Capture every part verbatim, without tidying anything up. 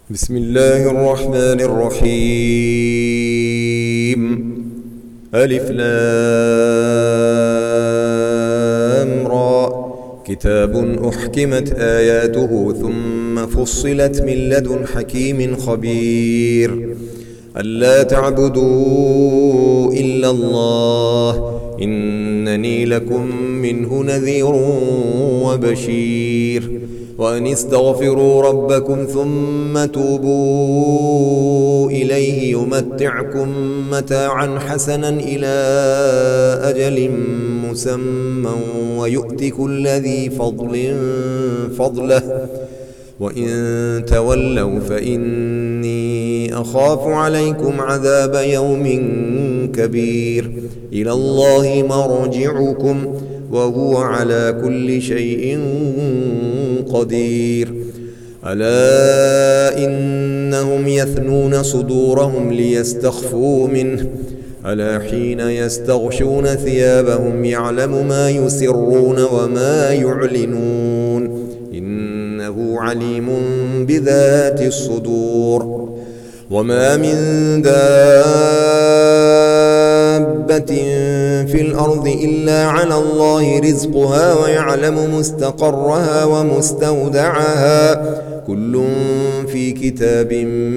بسم الله الرحمن الرحيم. ألف لام را. كتاب أحكمت آياته ثم فصلت من لدن حكيم خبير. ألا تعبدوا إلا الله إنني لكم منه نذير وبشير. وأن استغفروا ربكم ثم توبوا إليه يمتعكم متاعا حسنا إلى أجل مسمى ويؤت كل ذي فضل فضله وإن تولوا فإني أخاف عليكم عذاب يوم كبير. إلى الله مرجعكم وهو على كل شيء قدير. ألا إنهم يثنون صدورهم ليستخفوا منه ألا حين يستغشون ثيابهم يعلم ما يسرون وما يعلنون إنه عليم بذات الصدور. وما من دابة في الأرض إلا على الله رزقها ويعلم مستقرها ومستودعها كل في كتاب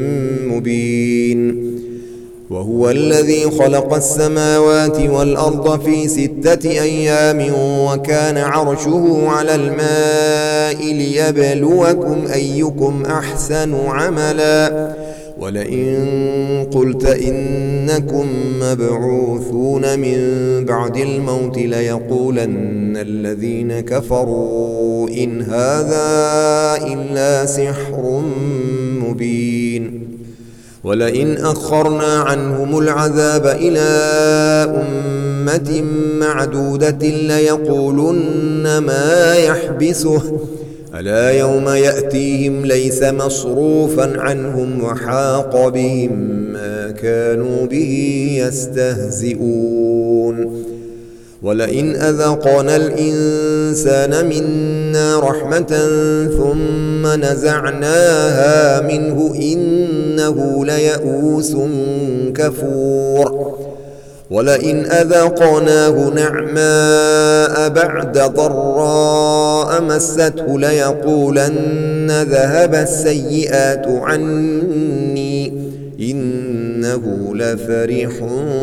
مبين. وهو الذي خلق السماوات والأرض في ستة أيام وكان عرشه على الماء ليبلوكم أيكم أحسن عملا. ولئن قلت إنكم مبعوثون من بعد الموت ليقولن الذين كفروا إن هذا إلا سحر مبين. ولئن أخرنا عنهم العذاب إلى أمة معدودة ليقولن ما يحبسه ألا يوم يأتيهم ليس مصروفا عنهم وحاق بهم ما كانوا به يستهزئون. ولئن أذقنا الإنسان منا رحمة ثم نزعناها منه إنه ليئوس كفور. ولئن أذقناه نعماء بعد ضراء مسته ليقولن ذهب السيئات عني إنه لفرح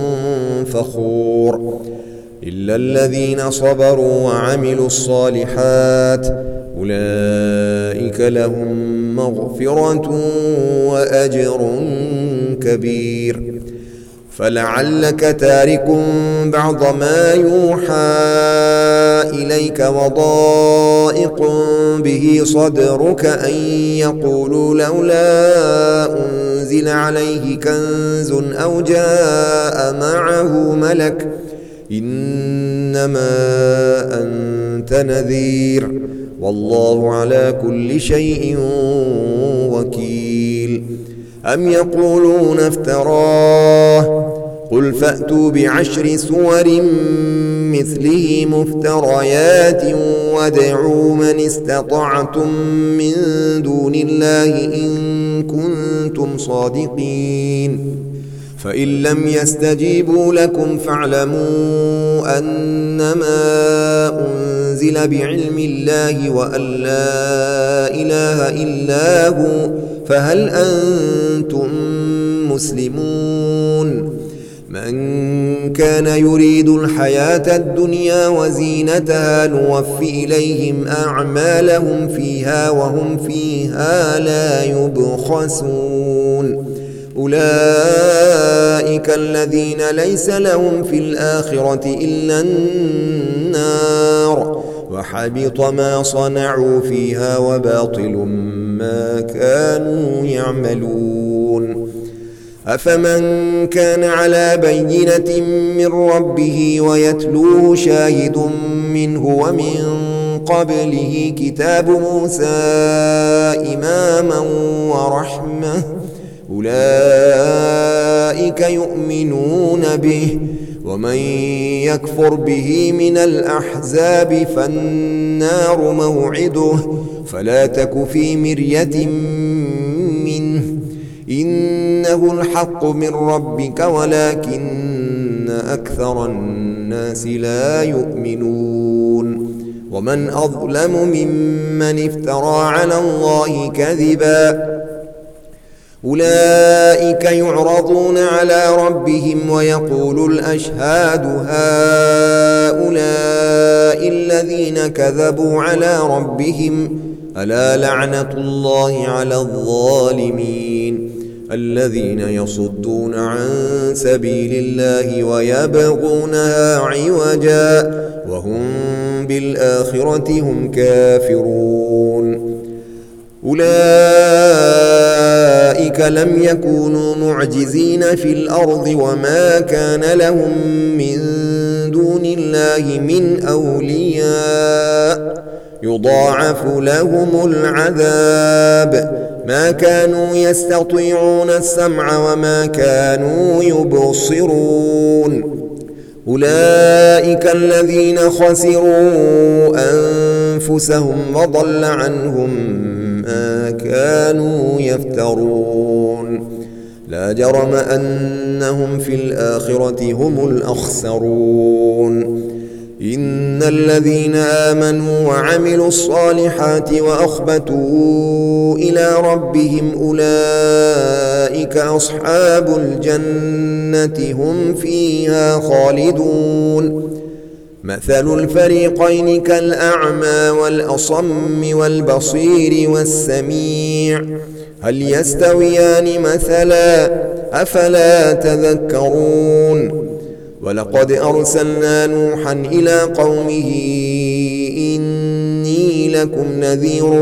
فخور. إلا الذين صبروا وعملوا الصالحات أولئك لهم مغفرة وأجر كبير. فلعلك تارك بعض ما يوحى إليك وضائق به صدرك أن يقولوا لولا أنزل عليه كنز أو جاء معه ملك إنما أنت نذير والله على كل شيء وكيل. أم يقولون افتراه قل فأتوا بعشر سور مثله مفتريات وادعوا من استطعتم من دون الله إن كنتم صادقين. فإن لم يستجيبوا لكم فاعلموا أنما أنزل بعلم الله وأن لا إله إلا هو فهل أنتم مسلمون. من كان يريد الحياة الدنيا وزينتها نوفي إليهم أعمالهم فيها وهم فيها لا يبخسون. أولئك الذين ليس لهم في الآخرة إلا النار وحبط ما صنعوا فيها وباطل ما كانوا يعملون. أفمن كان على بينة من ربه ويتلوه شاهد منه ومن قبله كتاب موسى إماما ورحمة أولئك يؤمنون به. ومن يكفر به من الأحزاب فالنار موعده فلا تك في مرية منه إنه الحق من ربك ولكن أكثر الناس لا يؤمنون ومن أظلم ممن افترى على الله كذبا أولئك يعرضون على ربهم ويقول الأشهاد هؤلاء الذين كذبوا على ربهم ألا لعنة الله على الظالمين الذين يصدون عن سبيل الله ويبغونها عوجا وهم بالآخرة هم كافرون أولئك لم يكونوا معجزين في الأرض وما كان لهم من دون الله من أولياء يضاعف لهم العذاب ما كانوا يستطيعون السمع وما كانوا يبصرون أولئك الذين خسروا أنفسهم وضل عنهم ما كانوا يفترون لا جرم أنهم في الآخرة هم الأخسرون إن الذين آمنوا وعملوا الصالحات وأخبتوا إلى ربهم أولئك أصحاب الجنة هم فيها خالدون مثل الفريقين كالأعمى والأصم والبصير والسميع هل يستويان مثلا أفلا تذكرون ولقد أرسلنا نوحا إلى قومه إني لكم نذير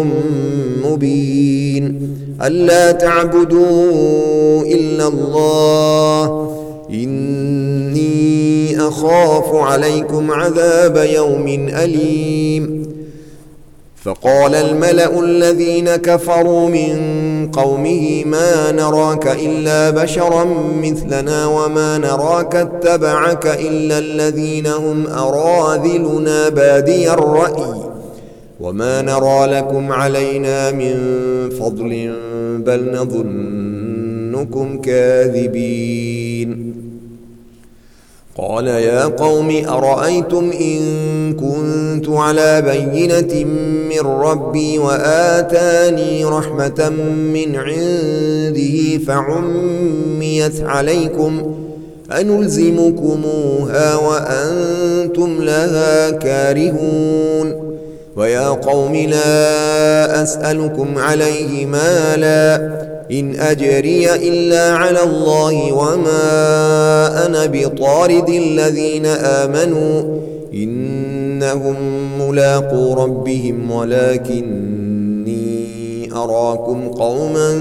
مبين ألا تعبدوا إلا الله إني أخاف عليكم عذاب يوم أليم فقال الملأ الذين كفروا من قومه ما نراك إلا بشرا مثلنا وما نراك اتبعك إلا الذين هم أراذلنا بادي الرأي وما نرى لكم علينا من فضل بل نظنكم كاذبين قال يا قوم أرأيتم إن كنت على بينة من ربي وآتاني رحمة من عنده فعميت عليكم أنلزمكموها وأنتم لها كارهون ويا قوم لا أسألكم عليه مالا إن أجري إلا على الله وما أنا بطارد الذين آمنوا إنهم ملاقو ربهم ولكني أراكم قوما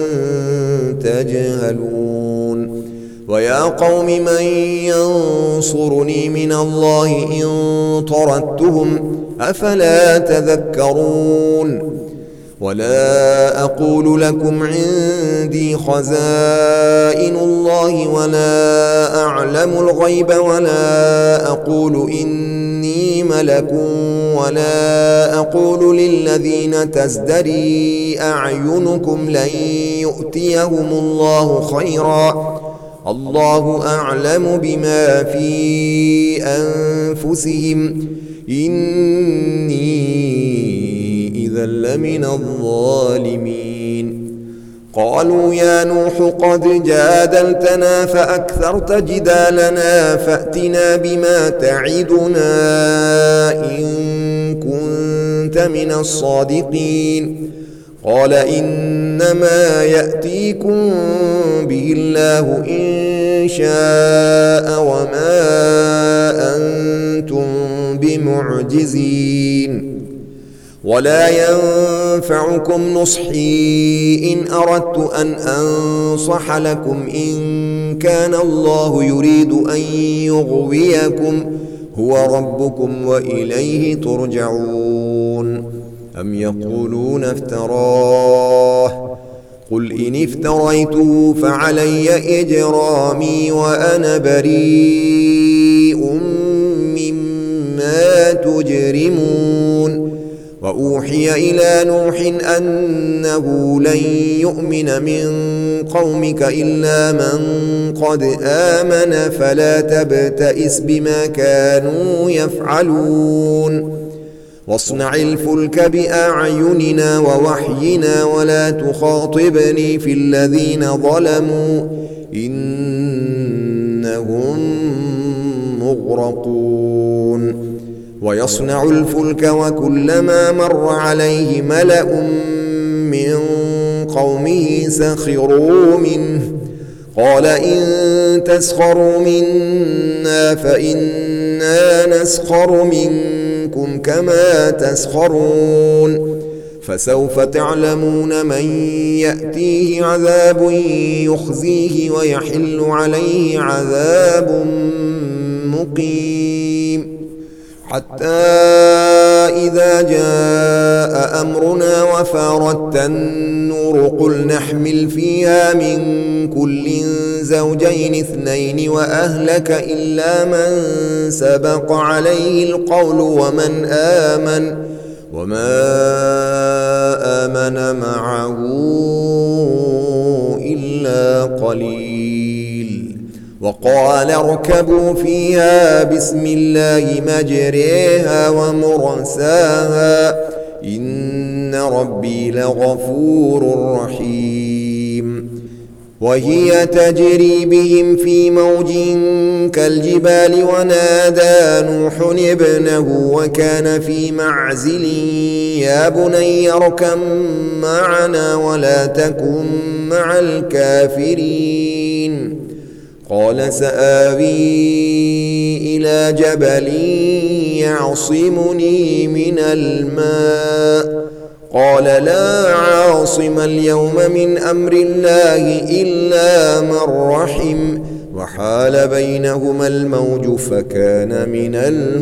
تجهلون ويا قوم من ينصرني من الله إن طردتهم أفلا تذكرون ولا أقول لكم عندي خزائن الله ولا أعلم الغيب ولا أقول إني ملك ولا أقول للذين تزدري أعينكم لن يؤتيهم الله خيرا الله أعلم بما في أنفسهم إني إذا لمن الظالمين قالوا يا نوح قد جادلتنا فأكثرت جدالنا فأتنا بما تعدنا إن كنت من الصادقين قال إنما يأتيكم به الله إن شاء وما أنتم بمعجزين ولا ينفعكم نصحي إن أردت أن أنصح لكم إن كان الله يريد أن يغويكم هو ربكم وإليه ترجعون أم يقولون افتراه قل إن افتريته فعلي إجرامي وأنا بريء مما تجرمون وأوحي إلى نوح أنه لن يؤمن من قومك إلا من قد آمن فلا تبتئس بما كانوا يفعلون واصنع الفلك بأعيننا ووحينا ولا تخاطبني في الذين ظلموا إنهم مغرقون ويصنع الفلك وكلما مر عليه ملأ من قومه سخروا منه قال إن تسخروا منا فإنا نسخر منكم كما تسخرون فسوف تعلمون من يأتيه عذاب يخزيه ويحل عليه عذاب مقيم حتى إذا جاء أمرنا وفارت النور قل نحمل فيها من كل زوجين اثنين وأهلك إلا من سبق عليه القول ومن آمن وما آمن معه إلا قليل وقال اركبوا فيها بسم الله مجريها ومرساها إن ربي لغفور رحيم وهي تجري بهم في موج كالجبال ونادى نوح ابنه وكان في معزل يا بني اركب معنا ولا تكن مع الكافرين قال سآوي إلى جبل يعصمني من الماء قال لا عاصم اليوم من أمر الله إلا من رحم وحال بينهما الموج فكان من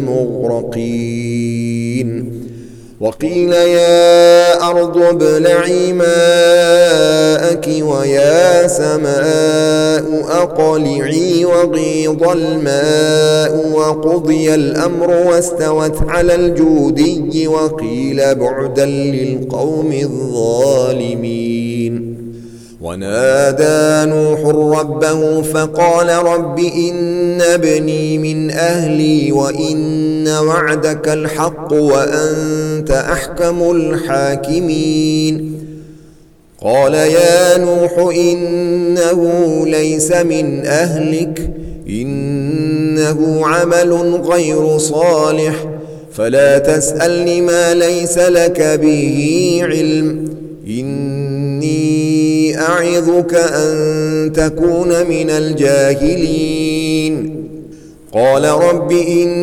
المغرقين وقيل يا أرض ابلعي ماءك ويا سماء أقلعي وغيض الماء وقضي الأمر واستوت على الجودي وقيل بعدا للقوم الظالمين ونادى نوح ربه فقال رب إن ابني من أهلي وإن وعدك الحق وأنت أحكم الحاكمين قال يا نوح إنه ليس من أهلك إنه عمل غير صالح فلا تسألني ما ليس لك به علم إني أعظك أن تكون من الجاهلين قال رب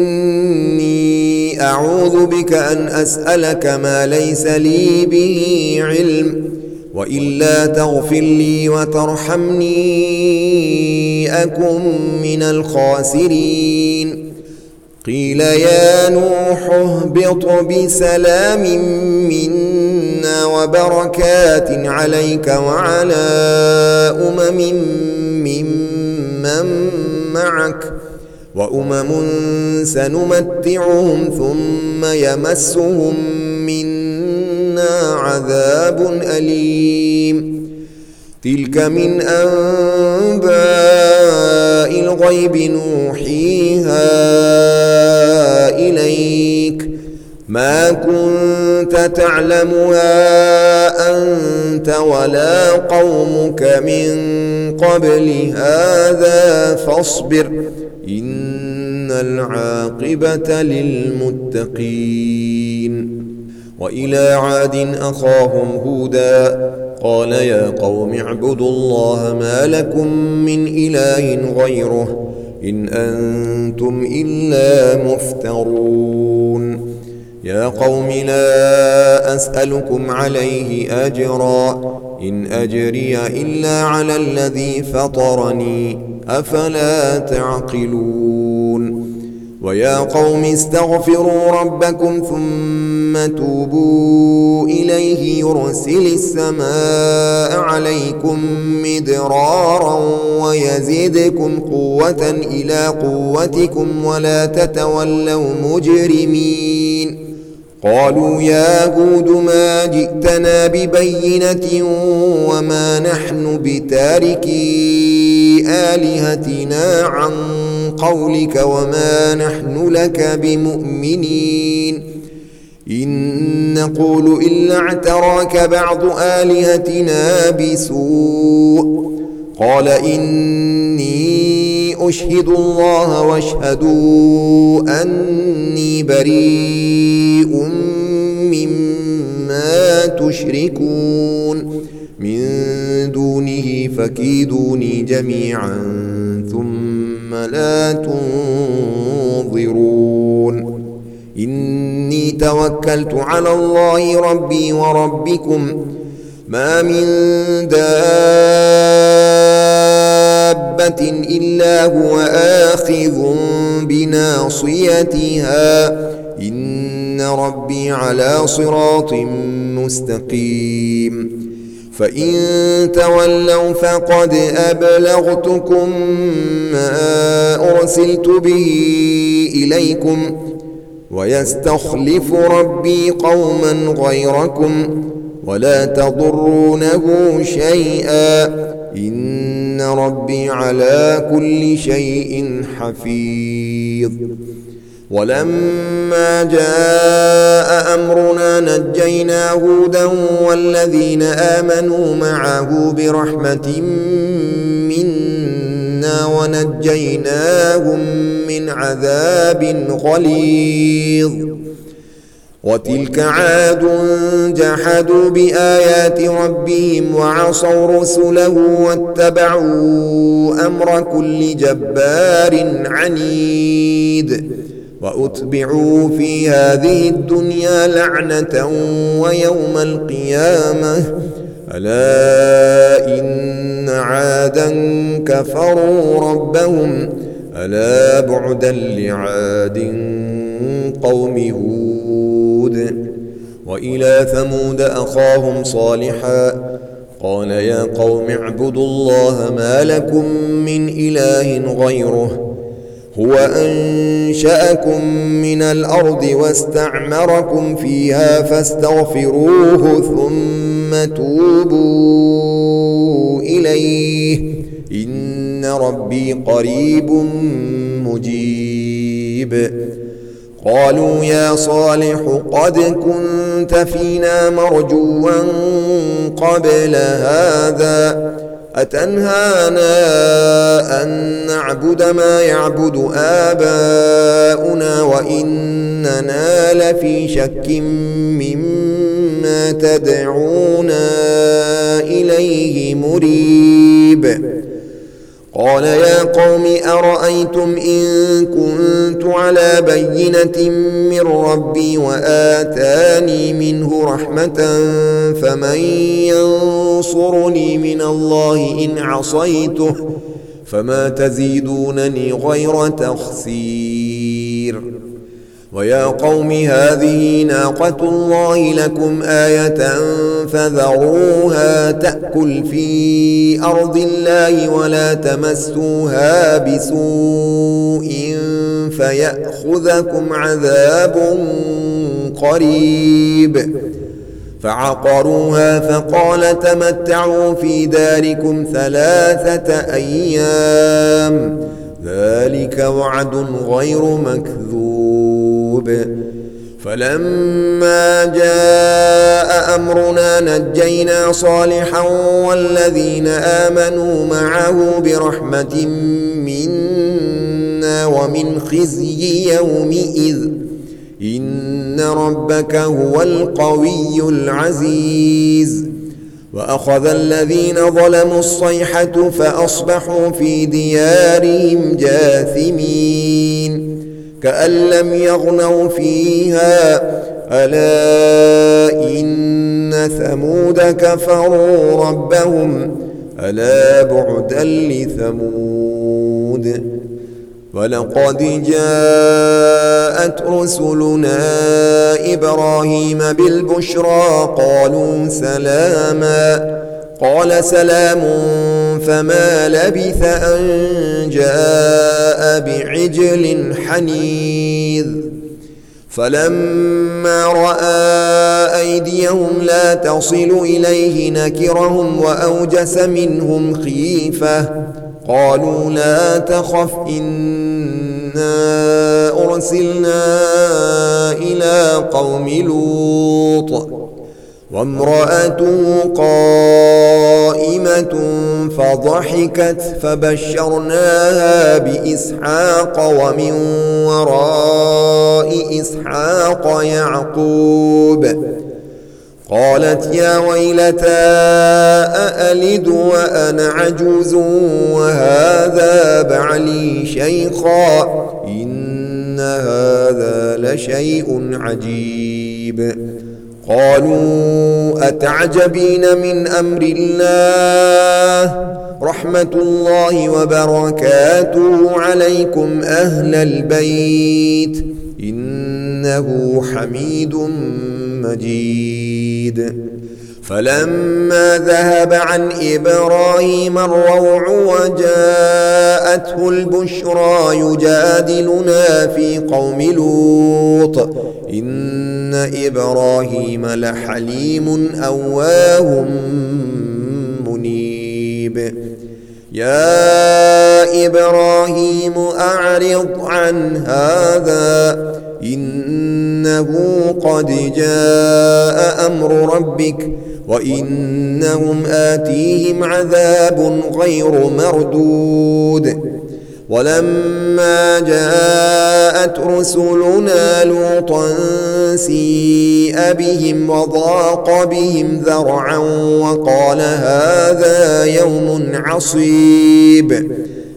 إني أعوذ بك أن أسألك ما ليس لي به علم وإلا تغفر لي وترحمني أكن من الخاسرين قيل يا نوح اهبط بسلام منا وبركات عليك وعلى أمم ممن معك وأمم سنمتعهم ثم يمسهم منا عذاب أليم تلك من أنباء الغيب نوحيها إليك ما كنت تعلمها أنت ولا قومك من قبل هذا فاصبر إن العاقبة للمتقين وإلى عاد أخاهم هودا قال يا قوم اعبدوا الله ما لكم من إله غيره إن أنتم إلا مفترون يا قوم لا أسألكم عليه أجرا إن أجري إلا على الذي فطرني أفلا تعقلون ويا قوم استغفروا ربكم ثم توبوا إليه يرسل السماء عليكم مدرارا ويزيدكم قوة إلى قوتكم ولا تتولوا مجرمين قالوا يا هود ما جئتنا ببينة وما نحن بتاركي آلهتنا عن قولك وما نحن لك بمؤمنين إن نقول إلا اعتراك بعض آلهتنا بسوء قال إني أشهد الله واشهدوا أني بريء مما تشركون من دونه فكيدوني جميعا ثم لا تنظرون إني توكلت على الله ربي وربكم ما من دابة إلا هو آخذ بناصيتها إن ربي على صراط مستقيم فإن تولوا فقد أبلغتكم ما أرسلت به إليكم ويستخلف ربي قوما غيركم ولا تضرونه شيئا إن ربي على كل شيء حفيظ ولما جاء أمرنا نجينا هودا والذين آمنوا معه برحمة منا ونجيناهم من عذاب غليظ وتلك عاد جحدوا بآيات ربهم وعصوا رسله واتبعوا أمر كل جبار عنيد وأتبعوا في هذه الدنيا لعنة ويوم القيامة ألا إن عادا كفروا ربهم ألا بعدا لعاد قوم هود وإلى ثمود أخاهم صالحا قال يا قوم اعبدوا الله ما لكم من إله غيره هو أنشأكم من الأرض واستعمركم فيها فاستغفروه ثم توبوا إليه إن ربي قريب مجيب قالوا يا صالح قد كنت فينا مرجوا قبل هذا أتنهانا أن نعبد ما يعبد آباؤنا وإننا لفي شك مما تدعونا إليه مريب قال يا قوم أرأيتم إن كنت على بينة من ربي وآتاني منه رحمة فمن ينصرني من الله إن عصيته فما تزيدونني غير تخسير ويا قوم هذه ناقة الله لكم آية فذروها تأكل في أرض الله ولا تمسوها بسوء فيأخذكم عذاب قريب فعقروها فقال تمتعوا في داركم ثلاثة أيام ذلك وعد غير مكذوب فلما جاء أمرنا نجينا صالحا والذين آمنوا معه برحمة منا ومن خزي يومئذ إن ربك هو القوي العزيز وأخذ الذين ظلموا الصيحة فأصبحوا في ديارهم جاثمين كأن لم يغنوا فيها ألا إن ثمود كفروا ربهم ألا بعدا لثمود ولقد جاءت رسلنا إبراهيم بالبشرى قالوا سلاما قال سلام فما لبث أن جاء بعجل حنيذ فلما رأى أيديهم لا تصل إليه نكرهم وأوجس منهم خيفة. قالوا لا تخف إنا أرسلنا إلى قوم لوط وامرأته قائمة فضحكت فبشرناها بإسحاق ومن وراء إسحاق يعقوب. قالت يا ويلتى أألد وأنا عجوز وهذا بعلي شيخا إن هذا لشيء عجيب. قالوا أتعجبين من أمر الله رحمة الله وبركاته عليكم أهل البيت إنه حميد مجيد. فلما ذهب عن إبراهيم الروع وجاءته البشرى يجادلنا في قوم لوط إن إبراهيم لحليم أواه منيب. يا إبراهيم أعرض عن هذا إنه قد جاء أمر ربك وإنهم آتيهم عذاب غير مردود. ولما جاءت رسلنا لوطا سيء بهم وضاق بهم ذرعا وقال هذا يوم عصيب.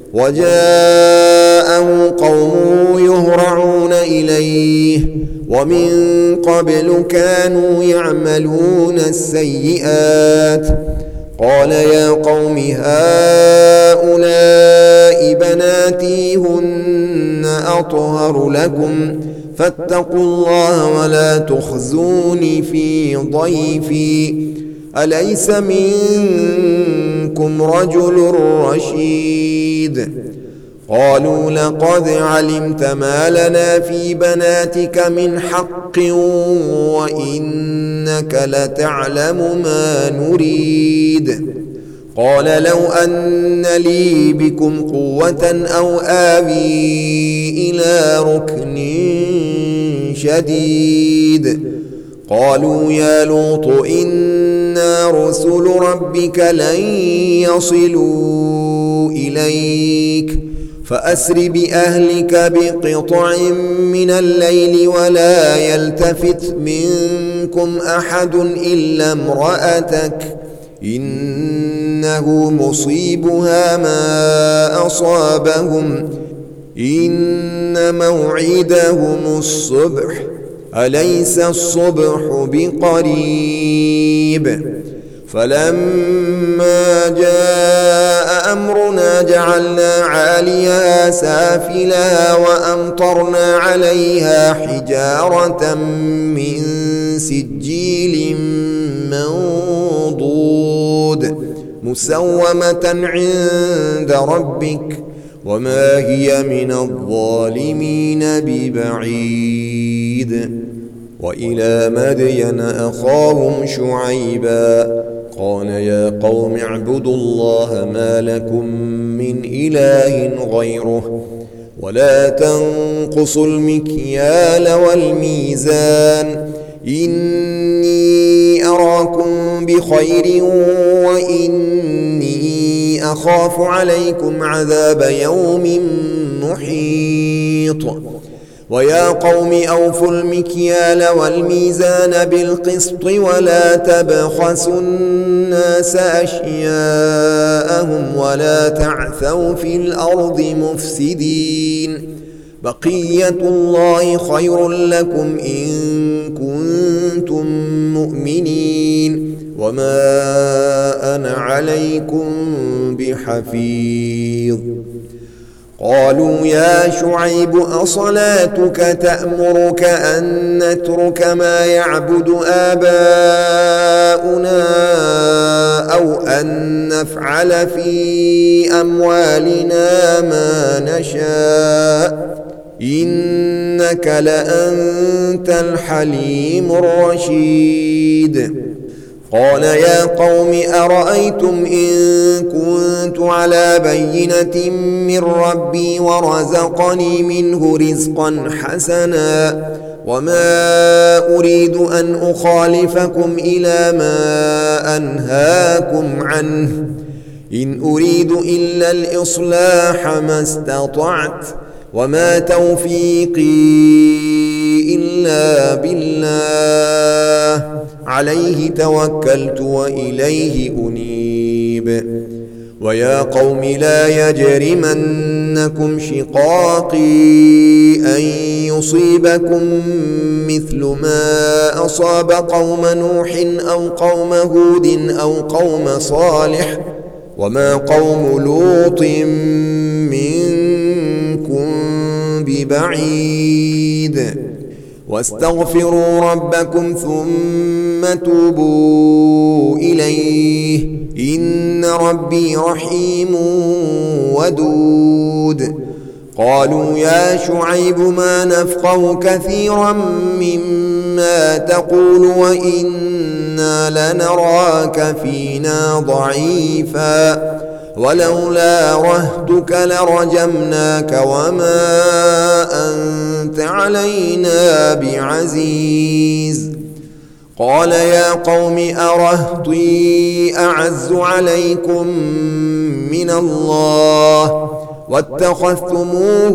وجاءه قومه يهرعون إليه ومن قبل كانوا يعملون السيئات. قال يا قوم هؤلاء بناتي هن أطهر لكم فاتقوا الله ولا تخزوني في ضيفي أليس منكم رجل رشيد. قالوا لقد علمت ما لنا في بناتك من حق وإنك لتعلم ما نريد. قال لو أن لي بكم قوة أو آوي إلى ركن شديد. قالوا يا لوط إنا رسل ربك لن يصلوا إليك فأسر بأهلك بقطع من الليل ولا يلتفت منكم أحد إلا امرأتك إنه مصيبها ما أصابهم إن موعدهم الصبح أليس الصبح بقريب. فلما جاء أمرنا جعلنا عاليها سافلها وأمطرنا عليها حجارة من سجيل منضود مسومة عند ربك وما هي من الظالمين ببعيد. وإلى مدين أخاهم شعيبا قال يا قوم اعبدوا الله ما لكم من إله غيره ولا تنقصوا المكيال والميزان إني أراكم بخير وإني أخاف عليكم عذاب يوم محيط. ويا قوم أوفوا المكيال والميزان بالقسط ولا تبخسوا الناس أشياءهم ولا تعثوا في الأرض مفسدين بقية الله خير لكم إن كنتم مؤمنين وما أنا عليكم بحفيظ. قالوا يا شعيب أصلاتك تأمرك أن نترك ما يعبد آباؤنا أو أن نفعل في أموالنا ما نشاء إنك لأنت الحليم الرشيد. قال يا قوم أرأيتم إن كنت على بينة من ربي ورزقني منه رزقا حسنا وما أريد أن أخالفكم إلى ما أنهاكم عنه إن أريد إلا الإصلاح ما استطعت وما توفيقي إلا بالله عليه توكلت وإليه أنيب. ويا قوم لا يجرمنكم شقاقي أن يصيبكم مثل ما أصاب قوم نوح أو قوم هود أو قوم صالح وما قوم لوط منكم ببعيد. واستغفروا ربكم ثم توبوا إليه إن ربي رحيم ودود. قالوا يا شعيب ما نفقه كثيرا مما تقول وإنا لنراك فينا ضعيفا ولولا رهتك لرجمناك وما أنت علينا بعزيز. قال يا قوم أرهطي أعز عليكم من الله واتخذتموه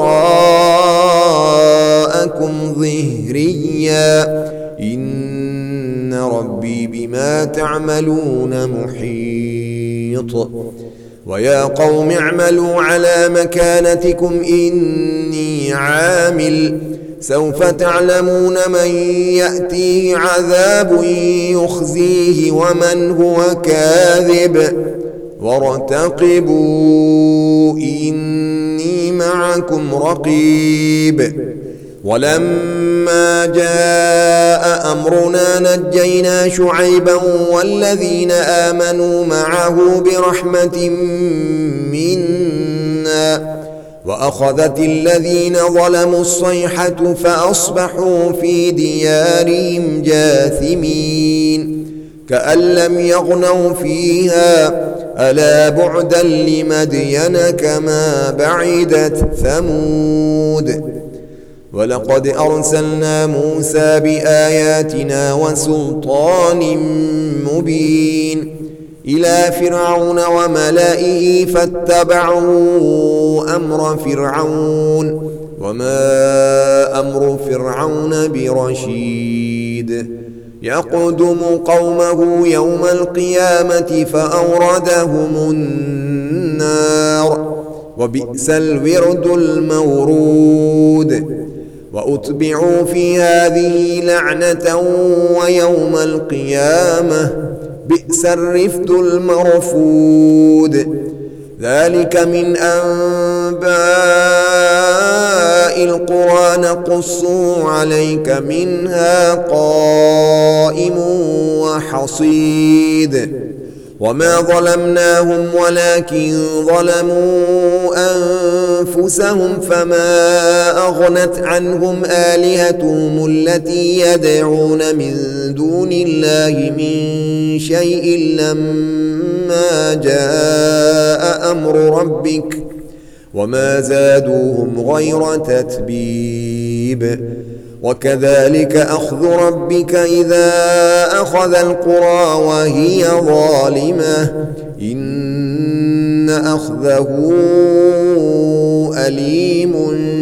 وراءكم ظهريا إن ربي بما تعملون محيط. ويا قوم اعملوا على مكانتكم إني عامل سوف تعلمون من يأتيه عذاب يخزيه ومن هو كاذب وارتقبوا إني معكم رقيب. ولما جاء أمرنا نجينا شعيبا والذين آمنوا معه برحمة منا وأخذت الذين ظلموا الصيحة فأصبحوا في ديارهم جاثمين كأن لم يغنوا فيها ألا بعدا لمدين كما بعدت ثمود. ولقد أرسلنا موسى بآياتنا وسلطان مبين إلى فرعون وملئه فاتبعوا أمر فرعون وما أمر فرعون برشيد. يقدم قومه يوم القيامة فأوردهم النار وبئس الورد المورود. وأتبعوا في هذه لعنة ويوم القيامة بئس الرفد المرفود. ذلك من أنباء القرى نقصه عليك منها قائم وحصيد. وما ظلمناهم ولكن ظلموا أنفسهم فما أغنت عنهم آلهتهم التي يدعون من دون الله من شيء لما جاء أمر ربك وما زادوهم غير تتبيب. وكذلك أخذ ربك إذا أخذ القرى وهي ظالمة إن أخذه أليم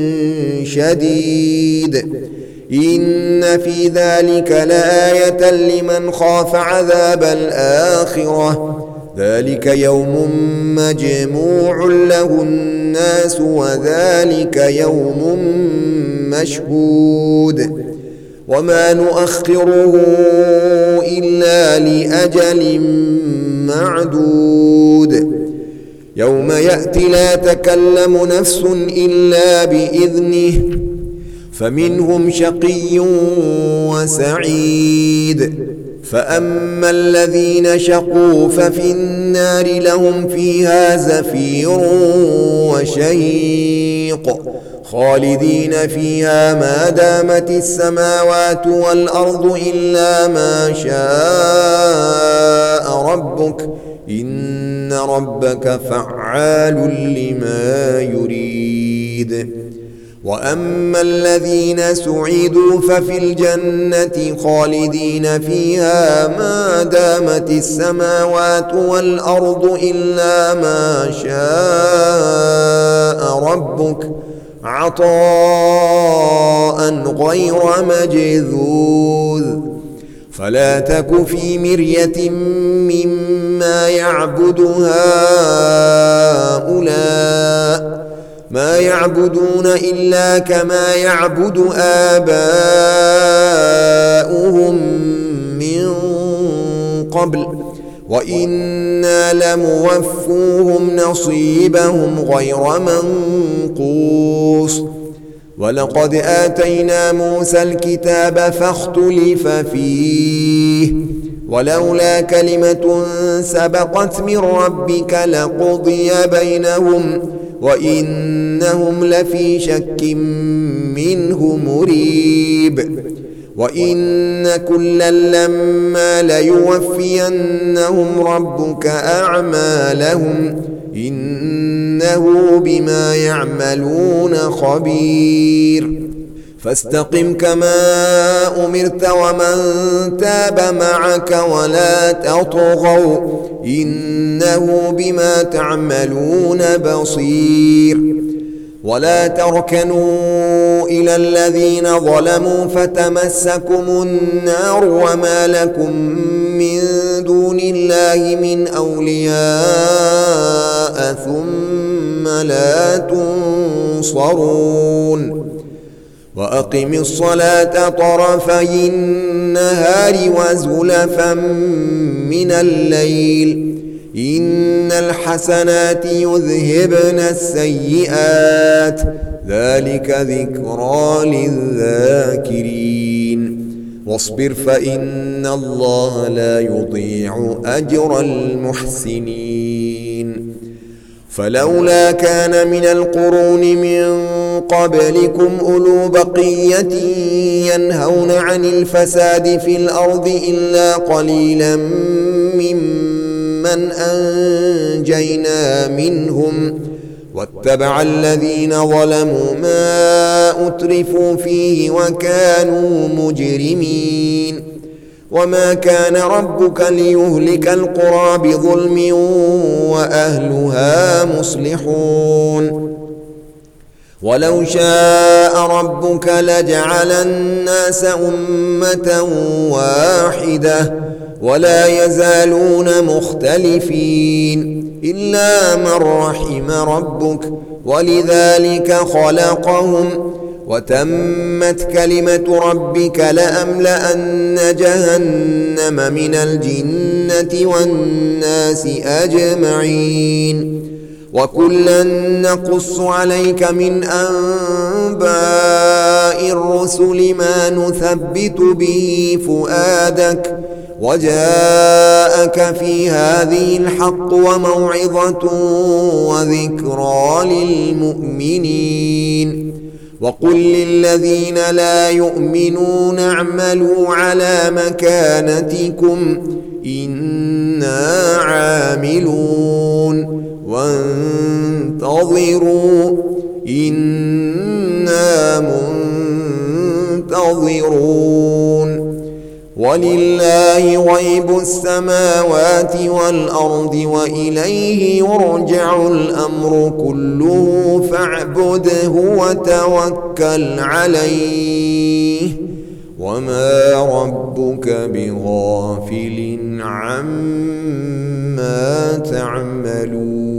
شديد. إن في ذلك لآية لمن خاف عذاب الآخرة ذلك يوم مجموع له الناس وذلك يوم مشهود. وما نؤخره إلا لأجل معدود. يوم يأتي لا تكلم نفس إلا بإذنه فمنهم شقي وسعيد. فأما الذين شقوا ففي النار لهم فيها زفير وشهيق خالدين فيها ما دامت السماوات والأرض إلا ما شاء ربك إن ربك فعال لما يريد. وأما الذين سعدوا ففي الجنة خالدين فيها ما دامت السماوات والأرض إلا ما شاء ربك عطاء غير مجذوذ. فلا تك في مرية مما يعبد هؤلاء ما يعبدون إلا كما يعبد آباؤهم من قبل وإنا لموفوهم نصيبهم غير منقوص. ولقد آتينا موسى الكتاب فاختلف فيه ولولا كلمة سبقت من ربك لقضي بينهم وإنهم لفي شك منه مريب. وإن كلا لما ليوفينهم ربك أعمالهم إنه بما يعملون خبير. فاستقم كما أمرت ومن تاب معك ولا تطغوا إنه بما تعملون بصير. ولا تركنوا إلى الذين ظلموا فتمسكم النار وما لكم من دون الله من أولياء ثم لا تنصرون. وأقم الصلاة طرفي النهار وزلفا من الليل إن الحسنات يذهبن السيئات ذلك ذكرى للذاكرين. واصبر فإن الله لا يضيع أجر المحسنين. فلولا كان من القرون من قبلكم أولو بقية ينهون عن الفساد في الأرض إلا قليلا ممن أنجينا منهم واتبع الذين ظلموا ما أترفوا فيه وكانوا مجرمين. وما كان ربك ليهلك القرى بظلم وأهلها مصلحون. ولو شاء ربك لجعل الناس أمة واحدة ولا يزالون مختلفين إلا من رحم ربك ولذلك خلقهم وتمت كلمة ربك لأملأن جهنم من الجنة والناس أجمعين. وكلا نقص عليك من أنباء الرسل ما نثبت به فؤادك وجاءك في هذه الحق وموعظة وذكرى للمؤمنين. وقل للذين لا يؤمنون اعملوا على مكانتكم إنا عاملون وانتظروا إنا منتظرون. ولله غيب السماوات والأرض وإليه يرجع الأمر كله فاعبده وتوكل عليه وما ربك بغافل عما تعملون.